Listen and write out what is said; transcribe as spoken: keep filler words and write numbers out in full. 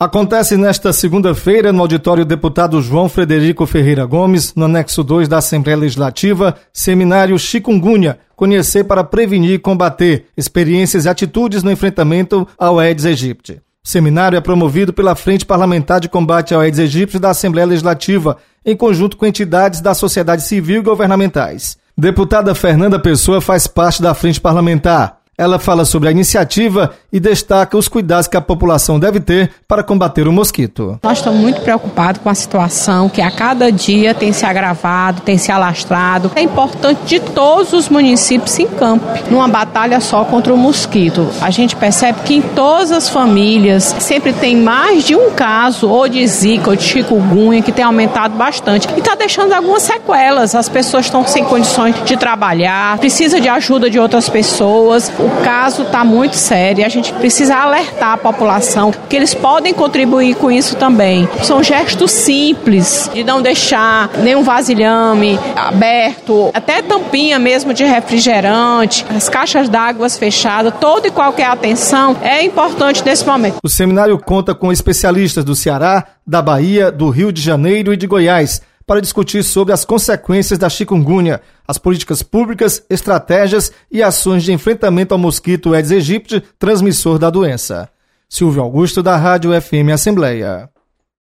Acontece nesta segunda-feira, no auditório deputado João Frederico Ferreira Gomes, no anexo dois da Assembleia Legislativa, seminário Chikungunya, conhecer para prevenir e combater, experiências e atitudes no enfrentamento ao Aedes aegypti. O seminário é promovido pela Frente Parlamentar de Combate ao Aedes aegypti da Assembleia Legislativa, em conjunto com entidades da sociedade civil e governamentais. Deputada Fernanda Pessoa faz parte da Frente Parlamentar. Ela fala sobre a iniciativa e destaca os cuidados que a população deve ter para combater o mosquito. Nós estamos muito preocupados com a situação que a cada dia tem se agravado, tem se alastrado. É importante de todos os municípios se encampe numa batalha só contra o mosquito. A gente percebe que em todas as famílias sempre tem mais de um caso ou de zika ou de chikungunya que tem aumentado bastante e está deixando algumas sequelas. As pessoas estão sem condições de trabalhar, precisa de ajuda de outras pessoas. O caso está muito sério e a gente precisa alertar a população que eles podem contribuir com isso também. São gestos simples de não deixar nenhum vasilhame aberto, até tampinha mesmo de refrigerante, as caixas d'água fechadas, toda e qualquer atenção é importante nesse momento. O seminário conta com especialistas do Ceará, da Bahia, do Rio de Janeiro e de Goiás, para discutir sobre as consequências da chikungunya, as políticas públicas, estratégias e ações de enfrentamento ao mosquito Aedes aegypti, transmissor da doença. Silvio Augusto, da Rádio F M Assembleia.